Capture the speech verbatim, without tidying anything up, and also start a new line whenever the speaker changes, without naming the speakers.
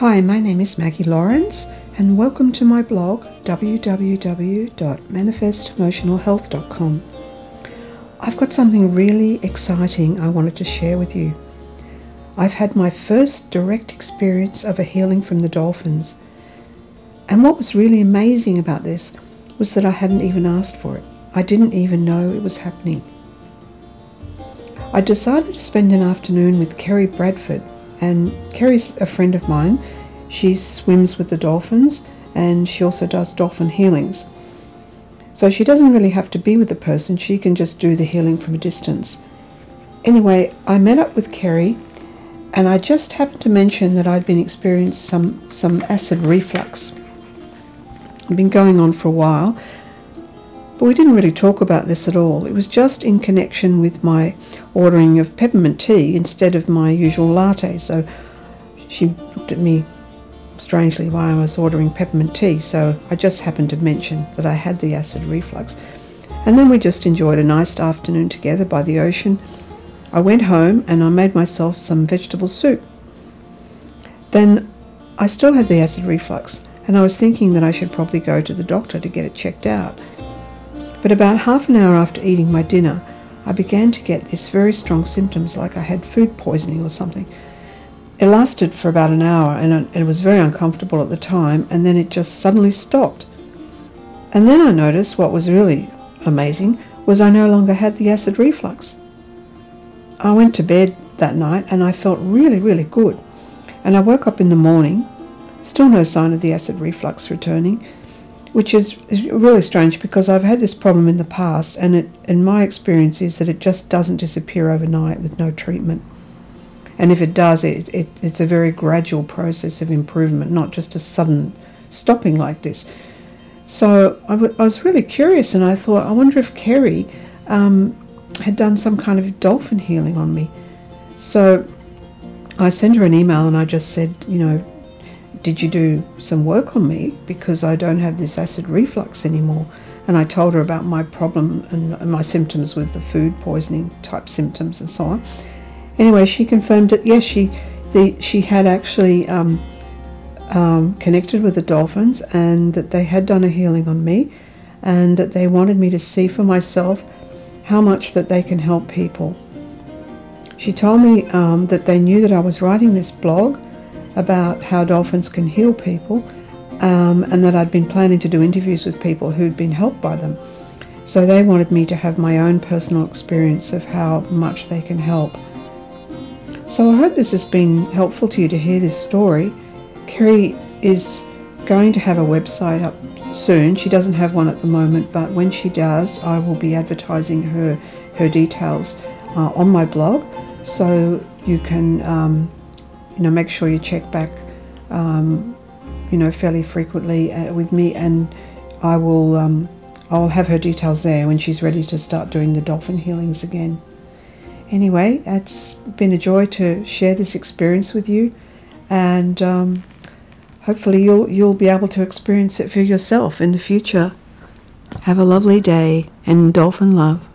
Hi, my name is Maggie Lawrence and welcome to my blog w w w dot manifest emotional health dot com. I've got something really exciting I wanted to share with you. I've had my first direct experience of a healing from the dolphins, and what was really amazing about this was that I hadn't even asked for it. I didn't even know it was happening. I decided to spend an afternoon with Kerry Bradford, and Kerry's a friend of mine. She swims with the dolphins and she also does dolphin healings. So she doesn't really have to be with the person, she can just do the healing from a distance. Anyway, I met up with Kerry and I just happened to mention that I'd been experiencing some, some acid reflux. It'd been going on for a while, but we didn't really talk about this at all. It was just in connection with my ordering of peppermint tea instead of my usual latte. So she looked at me strangely while I was ordering peppermint tea, so I just happened to mention that I had the acid reflux. And then we just enjoyed a nice afternoon together by the ocean. I went home and I made myself some vegetable soup. Then I still had the acid reflux and I was thinking that I should probably go to the doctor to get it checked out. But about half an hour after eating my dinner, I began to get these very strong symptoms like I had food poisoning or something. It lasted for about an hour and it was very uncomfortable at the time, and then it just suddenly stopped. And then I noticed what was really amazing was I no longer had the acid reflux. I went to bed that night and I felt really, really good. And I woke up in the morning, still no sign of the acid reflux returning, which is, is really strange because I've had this problem in the past, and it, in my experience is that it just doesn't disappear overnight with no treatment. And if it does, it, it it's a very gradual process of improvement, not just a sudden stopping like this. So I, w- I was really curious, and I thought, I wonder if Kerry um, had done some kind of dolphin healing on me. So I sent her an email and I just said, you know, did you do some work on me because I don't have this acid reflux anymore? And I told her about my problem and my symptoms with the food poisoning type symptoms and so on. Anyway, she confirmed that yes, she the she had actually um, um, connected with the dolphins and that they had done a healing on me and that they wanted me to see for myself how much that they can help people. She told me um, that they knew that I was writing this blog about how dolphins can heal people, um, and that I'd been planning to do interviews with people who'd been helped by them. So they wanted me to have my own personal experience of how much they can help. So I hope this has been helpful to you to hear this story. Kerry is going to have a website up soon. She doesn't have one at the moment, but when she does, I will be advertising her, her details uh, on my blog, so you can um, you know, make sure you check back, um, you know, fairly frequently uh, with me, and I will, um, I'll have her details there when she's ready to start doing the dolphin healings again. Anyway, it's been a joy to share this experience with you, and um, hopefully you'll you'll be able to experience it for yourself in the future. Have a lovely day and dolphin love.